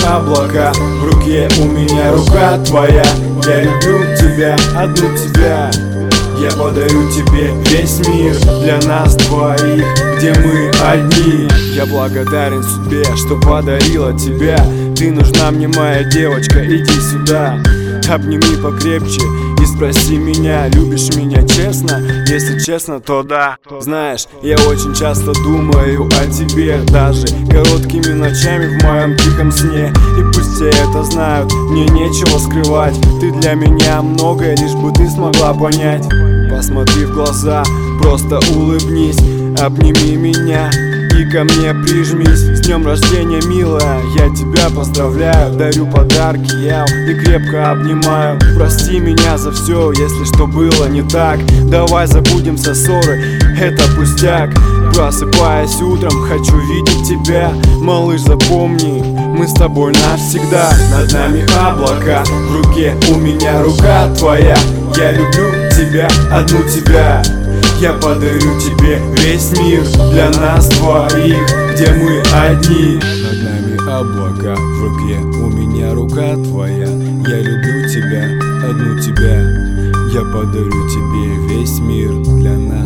облака, в руке у меня рука твоя. Я люблю тебя, одну тебя. Я подарю тебе весь мир для нас двоих, где мы одни. Я благодарен судьбе, что подарила тебя. Ты нужна мне, моя девочка, иди сюда. Обними покрепче и спроси меня, любишь меня честно? Если честно, то да. Знаешь, я очень часто думаю о тебе, даже короткими ночами в моем тихом сне. И пусть все это знают, мне нечего скрывать. Ты для меня многое, лишь бы ты смогла понять. Посмотри в глаза, просто улыбнись, обними меня и ко мне прижмись. С днем рождения, милая, я тебя поздравляю. Дарю подарки я и крепко обнимаю. Прости меня за все, если что было не так. Давай забудем все ссоры, это пустяк. Просыпаясь утром, хочу видеть тебя. Малыш, запомни, мы с тобой навсегда. Над нами облака, в руке у меня рука твоя. Я люблю тебя, одну тебя. Я подарю тебе весь мир для нас двоих, где мы одни. Над нами облака, в руке у меня рука твоя. Я люблю тебя, одну тебя. Я подарю тебе весь мир для нас.